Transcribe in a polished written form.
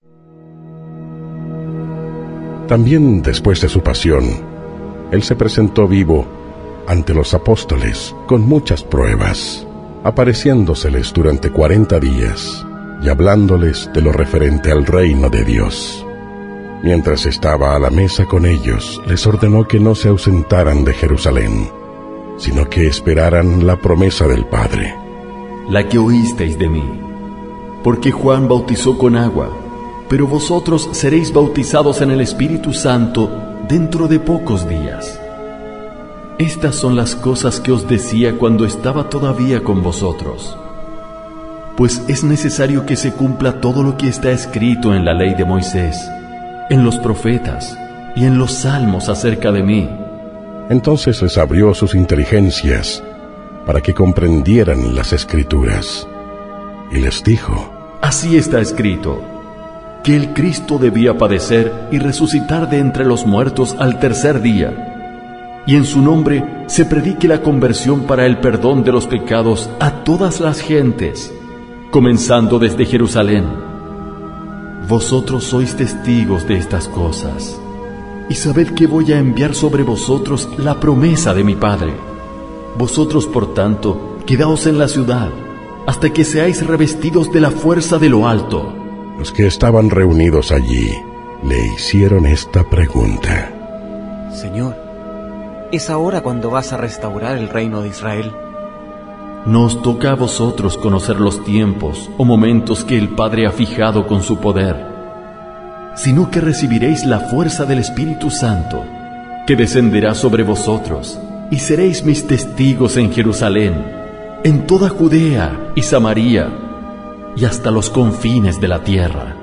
También después de su pasión, Él se presentó vivo ante los apóstoles con muchas pruebas, apareciéndoseles durante 40 días y hablándoles de lo referente al reino de Dios. Mientras estaba a la mesa con ellos, les ordenó que no se ausentaran de Jerusalén, sino que esperaran la promesa del Padre, la que oísteis de mí. Porque Juan bautizó con agua, pero vosotros seréis bautizados en el Espíritu Santo dentro de pocos días. Estas son las cosas que os decía cuando estaba todavía con vosotros. Pues es necesario que se cumpla todo lo que está escrito en la ley de Moisés, en los profetas y en los salmos acerca de mí. Entonces les abrió sus inteligencias para que comprendieran las Escrituras, y les dijo: Así está escrito, que el Cristo debía padecer y resucitar de entre los muertos al tercer día, y en su nombre se predique la conversión para el perdón de los pecados a todas las gentes, comenzando desde Jerusalén. Vosotros sois testigos de estas cosas, y sabed que voy a enviar sobre vosotros la promesa de mi Padre. Vosotros, por tanto, quedaos en la ciudad, hasta que seáis revestidos de la fuerza de lo alto. Los que estaban reunidos allí le hicieron esta pregunta: Señor, ¿es ahora cuando vas a restaurar el reino de Israel? No os toca a vosotros conocer los tiempos o momentos que el Padre ha fijado con su poder, sino que recibiréis la fuerza del Espíritu Santo, que descenderá sobre vosotros, y seréis mis testigos en Jerusalén, en toda Judea y Samaria, y hasta los confines de la tierra.